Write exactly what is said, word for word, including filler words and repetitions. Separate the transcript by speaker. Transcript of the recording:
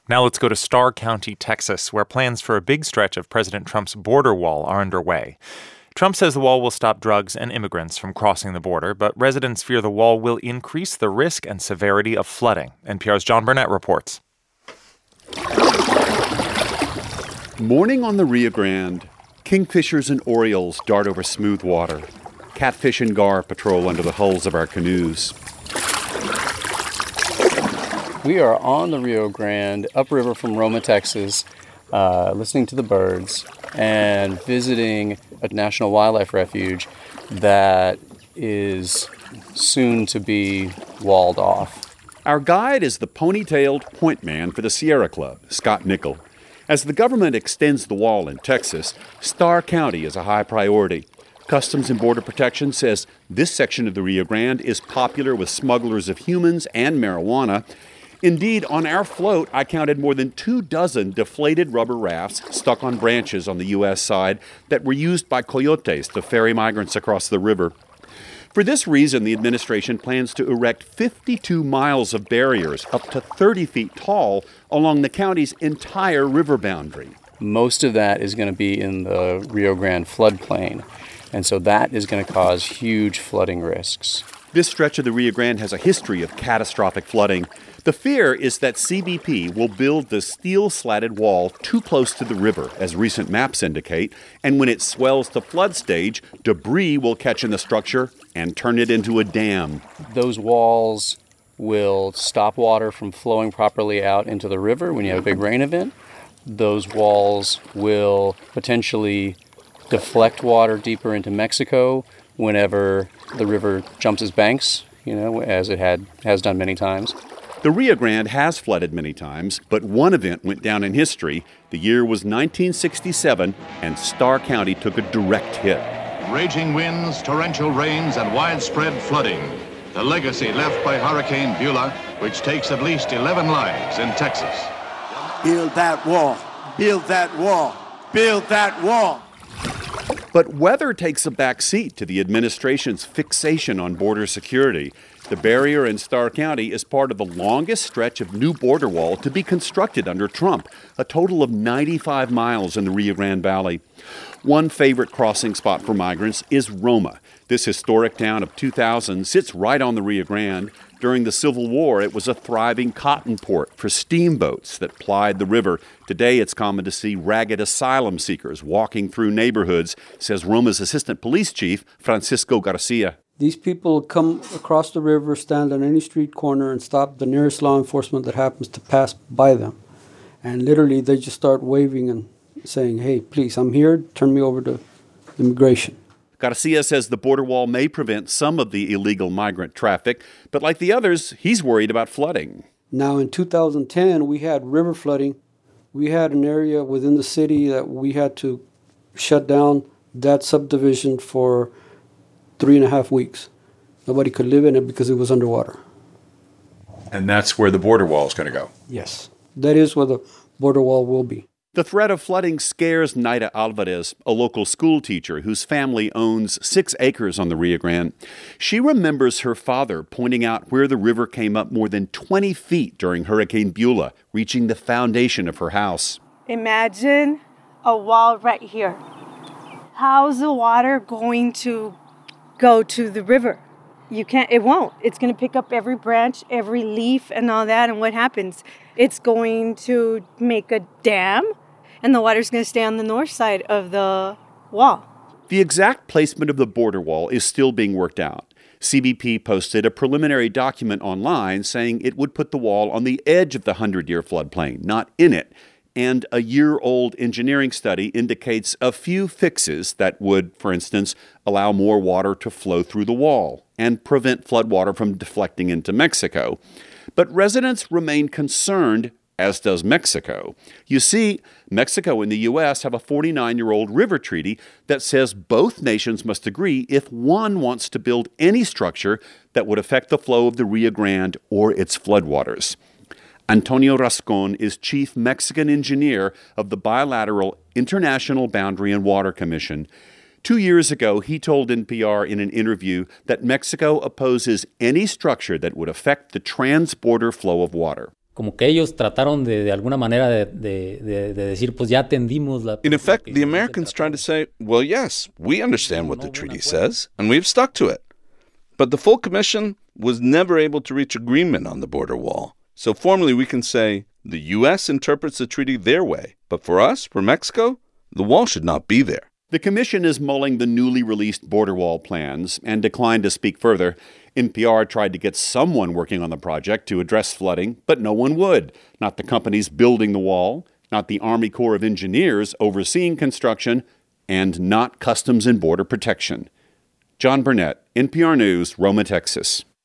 Speaker 1: Now let's go to Starr County, Texas, where plans for a big stretch of President Trump's border wall are underway. Trump says the wall will stop drugs and immigrants from crossing the border, but residents fear the wall will increase the risk and severity of flooding. N P R's John Burnett reports.
Speaker 2: Morning on the Rio Grande. Kingfishers and orioles dart over smooth water. Catfish and gar patrol under the hulls of our canoes.
Speaker 3: We are on the Rio Grande, upriver from Roma, Texas, uh, listening to the birds and visiting a national wildlife refuge that is soon to be walled off.
Speaker 2: Our guide is the ponytailed point man for the Sierra Club, Scott Nickel. As the government extends the wall in Texas, Starr County is a high priority. Customs and Border Protection says this section of the Rio Grande is popular with smugglers of humans and marijuana. Indeed, on our float, I counted more than two dozen deflated rubber rafts stuck on branches on the U S side that were used by coyotes to ferry migrants across the river. For this reason, the administration plans to erect fifty-two miles of barriers up to thirty feet tall along the county's entire river boundary.
Speaker 3: Most of that is going to be in the Rio Grande floodplain, and so that is going to cause huge flooding risks.
Speaker 2: This stretch of the Rio Grande has a history of catastrophic flooding. The fear is that C B P will build the steel-slatted wall too close to the river, as recent maps indicate, and when it swells to flood stage, debris will catch in the structure and turn it into a dam.
Speaker 3: Those walls will stop water from flowing properly out into the river when you have a big rain event. Those walls will potentially deflect water deeper into Mexico whenever the river jumps its banks, you know, as it had has done many times.
Speaker 2: The Rio Grande has flooded many times, but one event went down in history. The year was nineteen sixty-seven, and Starr County took a direct hit.
Speaker 4: Raging winds, torrential rains, and widespread flooding. The legacy left by Hurricane Beulah, which takes at least eleven lives in Texas.
Speaker 5: Build that wall. Build that wall. Build that wall.
Speaker 2: But weather takes a back seat to the administration's fixation on border security. The barrier in Starr County is part of the longest stretch of new border wall to be constructed under Trump, a total of ninety-five miles in the Rio Grande Valley. One favorite crossing spot for migrants is Roma. This historic town of two thousand sits right on the Rio Grande. During the Civil War, it was a thriving cotton port for steamboats that plied the river. Today, it's common to see ragged asylum seekers walking through neighborhoods, says Roma's assistant police chief, Francisco Garcia.
Speaker 6: These people come across the river, stand on any street corner, and stop the nearest law enforcement that happens to pass by them. And literally, they just start waving and saying, hey, please, I'm here, turn me over to immigration.
Speaker 2: Garcia says the border wall may prevent some of the illegal migrant traffic, but like the others, he's worried about flooding.
Speaker 6: Now, in two thousand ten, we had river flooding. We had an area within the city that we had to shut down that subdivision for three and a half weeks. Nobody could live in it because it was underwater.
Speaker 7: And that's where the border wall is going to go?
Speaker 6: Yes, that is where the border wall will be.
Speaker 2: The threat of flooding scares Naida Alvarez, a local school teacher whose family owns six acres on the Rio Grande. She remembers her father pointing out where the river came up more than twenty feet during Hurricane Beulah, reaching the foundation of her house.
Speaker 8: Imagine a wall right here. How's the water going to go to the river? You can't, it won't. It's going to pick up every branch, every leaf and all that. And what happens? It's going to make a dam, and the water's going to stay on the north side of the wall.
Speaker 2: The exact placement of the border wall is still being worked out. C B P posted a preliminary document online saying it would put the wall on the edge of the hundred-year floodplain, not in it. And a year-old engineering study indicates a few fixes that would, for instance, allow more water to flow through the wall and prevent floodwater from deflecting into Mexico. But residents remain concerned, as does Mexico. You see, Mexico and the U S have a forty-nine-year-old river treaty that says both nations must agree if one wants to build any structure that would affect the flow of the Rio Grande or its floodwaters. Antonio Rascon is chief Mexican engineer of the bilateral International Boundary and Water Commission. Two years ago, he told N P R in an interview that Mexico opposes any structure that would affect the trans-border flow of water.
Speaker 9: como que ellos trataron de, de alguna manera de, de, de, de decir, pues ya atendimos la...
Speaker 10: In effect, the Americans tried to say, well, yes, we understand what the treaty says, and we've stuck to it. But the full commission was never able to reach agreement on the border wall. So formally we can say the U S interprets the treaty their way. But for us, for Mexico, the wall should not be there.
Speaker 2: The commission is mulling the newly released border wall plans and declined to speak further. N P R tried to get someone working on the project to address flooding, but no one would. Not the companies building the wall, not the Army Corps of Engineers overseeing construction, and not Customs and Border Protection. John Burnett, N P R News, Roma, Texas.